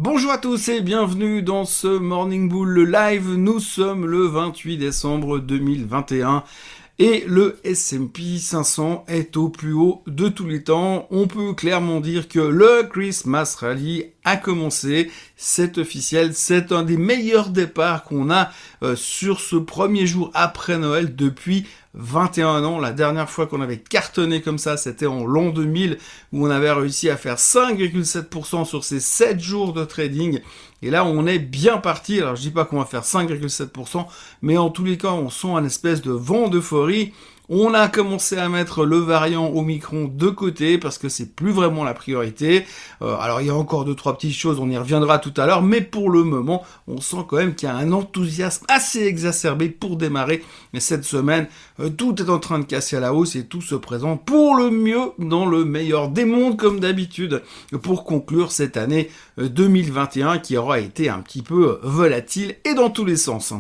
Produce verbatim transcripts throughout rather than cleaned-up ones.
Bonjour à tous et bienvenue dans ce Morning Bull Live. Nous sommes le vingt-huit décembre deux mille vingt et un et le S and P cinq cents est au plus haut de tous les temps. On peut clairement dire que le Christmas Rally a commencé, c'est officiel, c'est un des meilleurs départs qu'on a euh, sur ce premier jour après Noël depuis vingt et un ans. La dernière fois qu'on avait cartonné comme ça, c'était en l'an deux mille, où on avait réussi à faire cinq virgule sept pour cent sur ces sept jours de trading. Et là, on est bien parti. Alors, je dis pas qu'on va faire cinq virgule sept pour cent, mais en tous les cas, on sent un espèce de vent d'euphorie. On a commencé à mettre le variant Omicron de côté parce que c'est plus vraiment la priorité. Euh, alors il y a encore deux trois petites choses, on y reviendra tout à l'heure, mais pour le moment, on sent quand même qu'il y a un enthousiasme assez exacerbé pour démarrer cette semaine. Euh, tout est en train de casser à la hausse et tout se présente pour le mieux dans le meilleur des mondes comme d'habitude pour conclure cette année deux mille vingt et un qui aura été un petit peu volatile et dans tous les sens.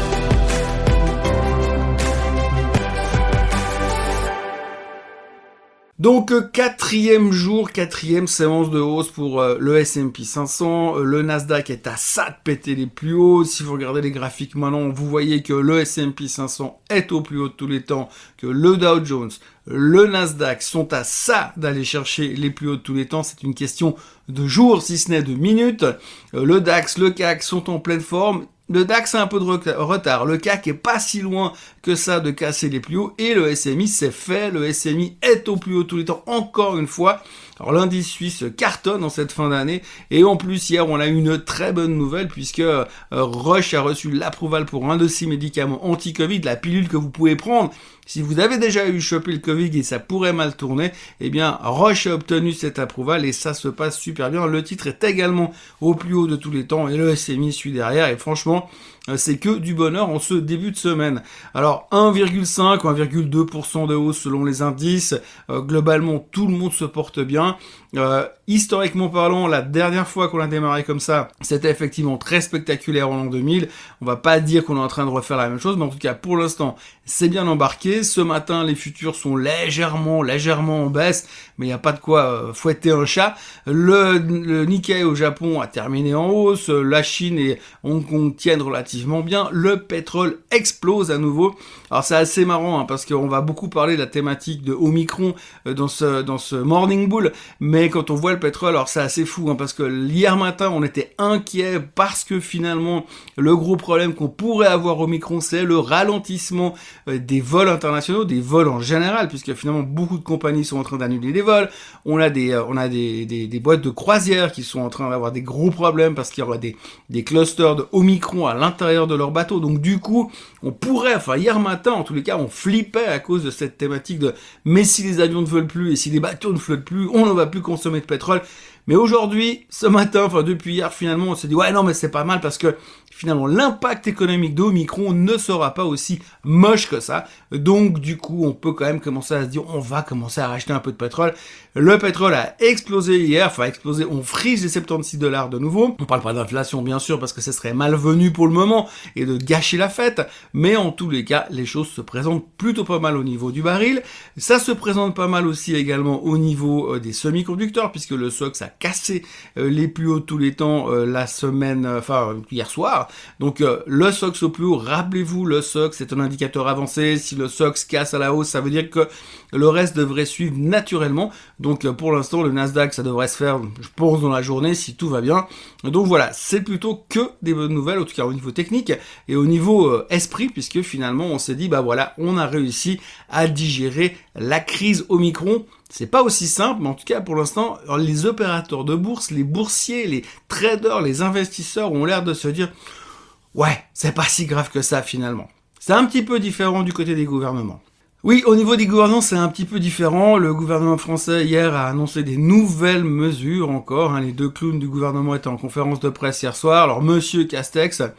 Donc quatrième jour, quatrième séance de hausse pour euh, le S and P cinq cents, le Nasdaq est à ça de péter les plus hauts. Si vous regardez les graphiques maintenant, vous voyez que le S and P cinq cents est au plus haut de tous les temps, que le Dow Jones, le Nasdaq sont à ça d'aller chercher les plus hauts de tous les temps. C'est une question de jours, si ce n'est de minutes. Le DAX, le C A C sont en pleine forme. Le DAX a un peu de retard, le C A C est pas si loin que ça de casser les plus hauts, et le S M I c'est fait, le S M I est au plus haut tous les temps, encore une fois. Alors l'indice suisse cartonne en cette fin d'année, et en plus hier on a eu une très bonne nouvelle, puisque euh, Roche a reçu l'approval pour un de ses médicaments anti-Covid, la pilule que vous pouvez prendre si vous avez déjà eu chopé le Covid et ça pourrait mal tourner. Eh bien Roche a obtenu cet approval et ça se passe super bien. Le titre est également au plus haut de tous les temps et le S M I suit derrière, et franchement c'est que du bonheur en ce début de semaine. Alors un virgule cinq ou un virgule deux pour cent de hausse selon les indices. Euh, globalement, tout le monde se porte bien. Euh, historiquement parlant, la dernière fois qu'on a démarré comme ça, c'était effectivement très spectaculaire en l'an deux mille. On va pas dire qu'on est en train de refaire la même chose, mais en tout cas pour l'instant, c'est bien embarqué. Ce matin, les futurs sont légèrement, légèrement en baisse, mais il n'y a pas de quoi euh, fouetter un chat. Le, le Nikkei au Japon a terminé en hausse. La Chine et Hong Kong tiennent relativement bien. Le pétrole explose à nouveau. Alors c'est assez marrant hein, parce qu'on va beaucoup parler de la thématique de Omicron euh, dans ce dans ce Morning Bull, mais quand on voit le pétrole, alors c'est assez fou hein, parce que hier matin on était inquiet parce que finalement le gros problème qu'on pourrait avoir Omicron, c'est le ralentissement euh, des vols internationaux, des vols en général, puisque finalement beaucoup de compagnies sont en train d'annuler des vols. On a des euh, on a des, des des boîtes de croisière qui sont en train d'avoir des gros problèmes parce qu'il y aura des des clusters de Omicron à l'intérieur de leur bateau. Donc du coup, on pourrait, enfin hier matin en tous les cas, on flippait à cause de cette thématique de mais si les avions ne volent plus et si les bateaux ne flottent plus, on ne va plus consommer de pétrole. Mais aujourd'hui, ce matin, enfin depuis hier finalement, on s'est dit ouais non mais c'est pas mal parce que finalement l'impact économique d'Omicron ne sera pas aussi moche que ça. Donc du coup, on peut quand même commencer à se dire on va commencer à racheter un peu de pétrole. Le pétrole a explosé hier, enfin explosé, on frise les soixante-seize dollars de nouveau. On parle pas d'inflation bien sûr parce que ce serait malvenu pour le moment et de gâcher la fête, mais en tous les cas, les choses se présentent plutôt pas mal au niveau du baril. Ça se présente pas mal aussi également au niveau euh, des semi-conducteurs puisque le S O X a cassé euh, les plus hauts de tous les temps euh, la semaine, euh, enfin hier soir. Donc euh, le S O X au plus haut, rappelez-vous, le S O X c'est un indicateur avancé. Si le S O X casse à la hausse, ça veut dire que le reste devrait suivre naturellement. Donc euh, pour l'instant, le Nasdaq, ça devrait se faire, je pense, dans la journée si tout va bien. Donc voilà, c'est plutôt que des bonnes nouvelles, en tout cas au niveau technique et au niveau euh, esprit, puisque finalement on s'est dit, bah voilà, on a réussi à digérer la crise Omicron. C'est pas aussi simple, mais en tout cas pour l'instant, les opérateurs de bourse, les boursiers, les traders, les investisseurs ont l'air de se dire ouais, c'est pas si grave que ça finalement. C'est un petit peu différent du côté des gouvernements. Oui, au niveau des gouvernements, c'est un petit peu différent. Le gouvernement français, hier, a annoncé des nouvelles mesures encore. Hein. Les deux clowns du gouvernement étaient en conférence de presse hier soir. Alors, Monsieur Castex,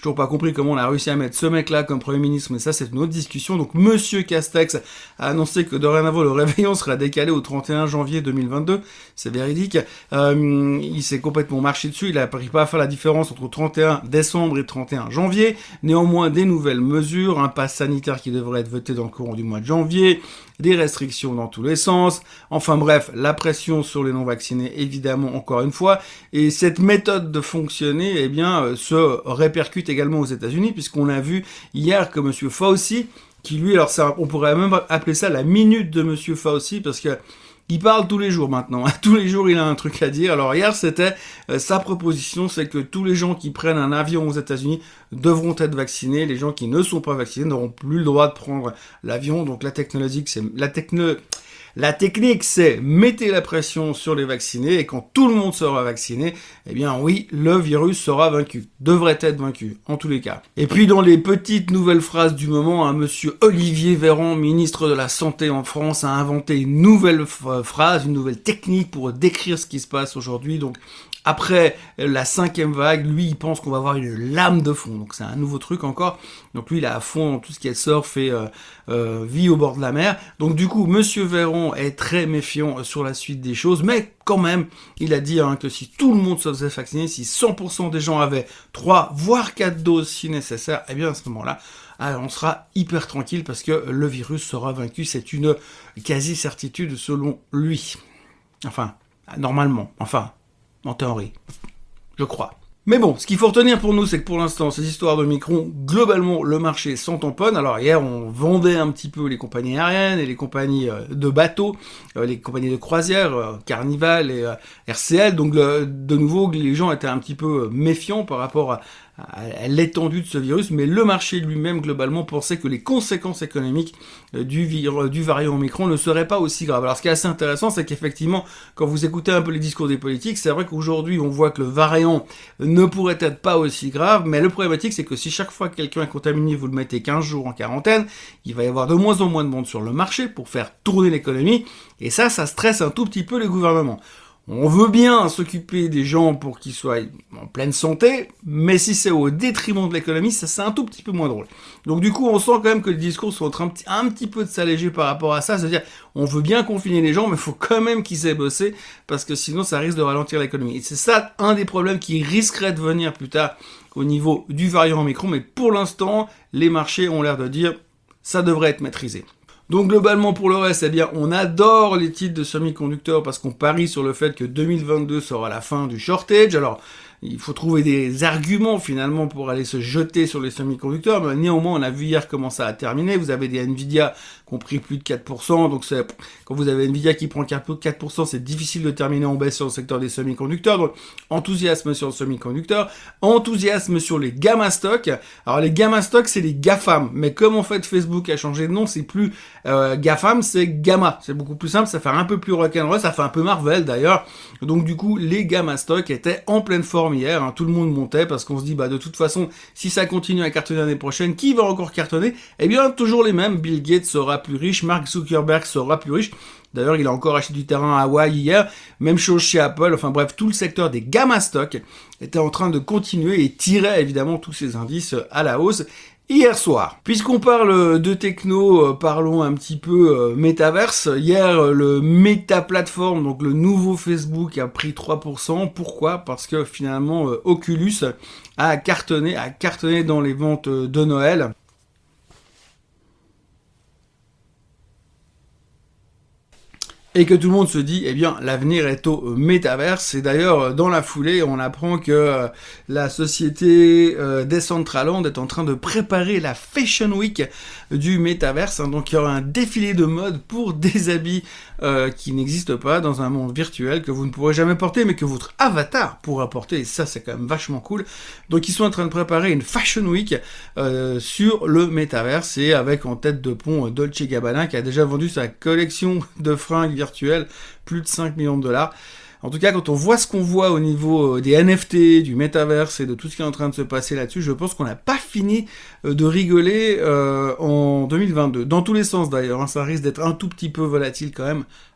J'ai toujours pas compris comment on a réussi à mettre ce mec-là comme Premier ministre, mais ça c'est une autre discussion. Donc Monsieur Castex a annoncé que dorénavant le réveillon sera décalé au trente et un janvier deux mille vingt-deux. C'est véridique. Euh, il s'est complètement marché dessus. Il a pris pas à faire la différence entre trente et un décembre et trente et un janvier. Néanmoins, des nouvelles mesures, un pass sanitaire qui devrait être voté dans le courant du mois de janvier, des restrictions dans tous les sens. Enfin bref, la pression sur les non-vaccinés, évidemment, encore une fois. Et cette méthode de fonctionner, eh bien, euh, se répercute également aux États-Unis, puisqu'on a vu hier que Monsieur Fauci, qui lui, alors ça, on pourrait même appeler ça la minute de Monsieur Fauci, parce que il parle tous les jours maintenant, tous les jours il a un truc à dire. Alors hier c'était euh, sa proposition, c'est que tous les gens qui prennent un avion aux États-Unis devront être vaccinés, les gens qui ne sont pas vaccinés n'auront plus le droit de prendre l'avion. Donc la technologie, c'est la techno La technique, c'est mettez la pression sur les vaccinés, et quand tout le monde sera vacciné, eh bien oui, le virus sera vaincu, devrait être vaincu, en tous les cas. Et puis dans les petites nouvelles phrases du moment, hein, monsieur Olivier Véran, ministre de la Santé en France, a inventé une nouvelle phrase, une nouvelle technique pour décrire ce qui se passe aujourd'hui. Donc après la cinquième vague, lui, il pense qu'on va avoir une lame de fond. Donc c'est un nouveau truc encore. Donc lui, il est à fond dans tout ce qui est surf et euh, euh, vie au bord de la mer. Donc du coup, monsieur Véran est très méfiant sur la suite des choses. Mais quand même, il a dit hein, que si tout le monde se faisait vacciner, si cent pour cent des gens avaient trois, voire quatre doses si nécessaire, eh bien à ce moment-là, on sera hyper tranquille parce que le virus sera vaincu. C'est une quasi-certitude selon lui. Enfin, normalement. Enfin... en théorie, je crois. Mais bon, ce qu'il faut retenir pour nous, c'est que pour l'instant, ces histoires de Micron, globalement, le marché s'en tamponne. Alors hier, on vendait un petit peu les compagnies aériennes et les compagnies de bateaux, les compagnies de croisière, Carnival et R C L. Donc de nouveau, les gens étaient un petit peu méfiants par rapport à à l'étendue de ce virus, mais le marché lui-même, globalement, pensait que les conséquences économiques du, vir- du variant Omicron ne seraient pas aussi graves. Alors, ce qui est assez intéressant, c'est qu'effectivement, quand vous écoutez un peu les discours des politiques, c'est vrai qu'aujourd'hui, on voit que le variant ne pourrait être pas aussi grave, mais le problématique, c'est que si chaque fois que quelqu'un est contaminé, vous le mettez quinze jours en quarantaine, il va y avoir de moins en moins de monde sur le marché pour faire tourner l'économie, et ça, ça stresse un tout petit peu les gouvernements. On veut bien s'occuper des gens pour qu'ils soient en pleine santé, mais si c'est au détriment de l'économie, ça c'est un tout petit peu moins drôle. Donc du coup, on sent quand même que les discours sont en train un petit peu de s'alléger par rapport à ça, c'est-à-dire on veut bien confiner les gens, mais il faut quand même qu'ils aient bossé, parce que sinon ça risque de ralentir l'économie. Et c'est ça un des problèmes qui risquerait de venir plus tard au niveau du variant Omicron, mais pour l'instant, les marchés ont l'air de dire ça devrait être maîtrisé. Donc globalement pour le reste, eh bien on adore les titres de semi-conducteurs parce qu'on parie sur le fait que deux mille vingt-deux sera la fin du shortage. Alors il faut trouver des arguments finalement pour aller se jeter sur les semi-conducteurs, mais néanmoins on a vu hier comment ça a terminé. Vous avez des Nvidia qui ont pris plus de quatre pour cent, donc c'est, quand vous avez Nvidia qui prend quatre pour cent, c'est difficile de terminer en baisse sur le secteur des semi-conducteurs. Donc enthousiasme sur le semi-conducteur, enthousiasme sur les gamma stocks. Alors les gamma stocks c'est les GAFAM, mais comme en fait Facebook a changé de nom, c'est plus euh, GAFAM, c'est Gamma. C'est beaucoup plus simple, ça fait un peu plus rock'n'roll, ça fait un peu Marvel d'ailleurs. Donc du coup les gamma stocks étaient en pleine forme hier, hein, tout le monde montait parce qu'on se dit bah de toute façon si ça continue à cartonner l'année prochaine, qui va encore cartonner? Eh bien toujours les mêmes, Bill Gates sera plus riche, Mark Zuckerberg sera plus riche. D'ailleurs, il a encore acheté du terrain à Hawaï hier, même chose chez Apple, enfin bref, tout le secteur des gamma stocks était en train de continuer et tirait évidemment tous ces indices à la hausse. Hier soir, puisqu'on parle de techno, euh, parlons un petit peu euh, métaverse. Hier, euh, le Meta Platform, donc le nouveau Facebook, a pris trois pour cent. Pourquoi? Parce que finalement, euh, Oculus a cartonné, a cartonné dans les ventes de Noël. Et que tout le monde se dit, eh bien, l'avenir est au métaverse. Et d'ailleurs, dans la foulée, on apprend que euh, la société euh, Decentraland est en train de préparer la Fashion Week du métaverse. Hein. Donc, il y aura un défilé de mode pour des habits euh, qui n'existent pas dans un monde virtuel que vous ne pourrez jamais porter, mais que votre avatar pourra porter. Et ça, c'est quand même vachement cool. Donc, ils sont en train de préparer une Fashion Week euh, sur le métaverse et avec en tête de pont Dolce Gabbana qui a déjà vendu sa collection de fringues virtuel, plus de cinq millions de dollars. En tout cas, quand on voit ce qu'on voit au niveau des N F T, du métaverse et de tout ce qui est en train de se passer là-dessus, je pense qu'on n'a pas fini de rigoler euh, en deux mille vingt-deux. Dans tous les sens d'ailleurs, hein, ça risque d'être un tout petit peu volatile quand même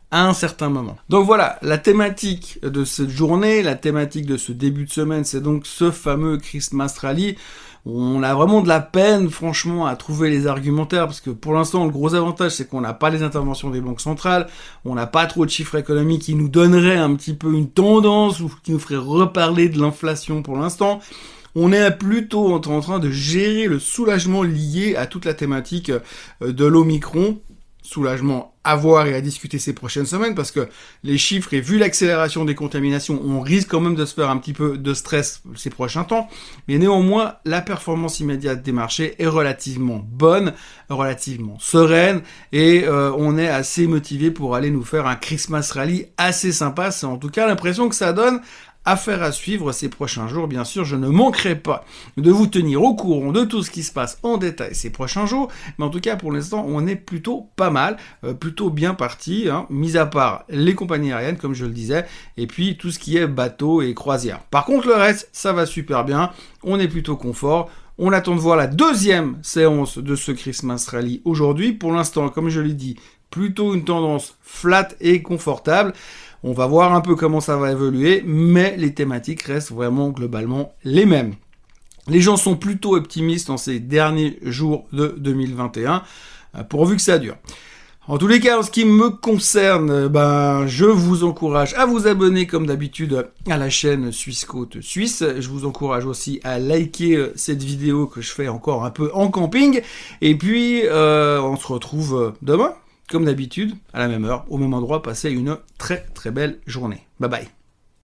à un certain moment. Donc voilà, la thématique de cette journée, la thématique de ce début de semaine, c'est donc ce fameux Christmas Rally. On a vraiment de la peine, franchement, à trouver les argumentaires, parce que pour l'instant, le gros avantage, c'est qu'on n'a pas les interventions des banques centrales, on n'a pas trop de chiffres économiques qui nous donneraient un petit peu une tendance, ou qui nous ferait reparler de l'inflation pour l'instant. On est plutôt en train de gérer le soulagement lié à toute la thématique de l'Omicron. Soulagement à voir et à discuter ces prochaines semaines, parce que les chiffres et vu l'accélération des contaminations, on risque quand même de se faire un petit peu de stress ces prochains temps, mais néanmoins, la performance immédiate des marchés est relativement bonne, relativement sereine, et euh, on est assez motivé pour aller nous faire un Christmas Rally assez sympa. C'est en tout cas l'impression que ça donne. Affaire à suivre ces prochains jours, bien sûr, je ne manquerai pas de vous tenir au courant de tout ce qui se passe en détail ces prochains jours, mais en tout cas, pour l'instant, on est plutôt pas mal, euh, plutôt bien parti, hein, mis à part les compagnies aériennes, comme je le disais, et puis tout ce qui est bateau et croisière. Par contre, le reste, ça va super bien, on est plutôt confort. On attend de voir la deuxième séance de ce Christmas Rally aujourd'hui. Pour l'instant, comme je l'ai dit, plutôt une tendance flat et confortable. On va voir un peu comment ça va évoluer, mais les thématiques restent vraiment globalement les mêmes. Les gens sont plutôt optimistes en ces derniers jours de deux mille vingt et un, pourvu que ça dure. En tous les cas, en ce qui me concerne, ben, je vous encourage à vous abonner comme d'habitude à la chaîne Suisse Côte Suisse. Je vous encourage aussi à liker cette vidéo que je fais encore un peu en camping. Et puis, euh, on se retrouve demain, comme d'habitude, à la même heure, au même endroit. Passez une très très belle journée. Bye bye.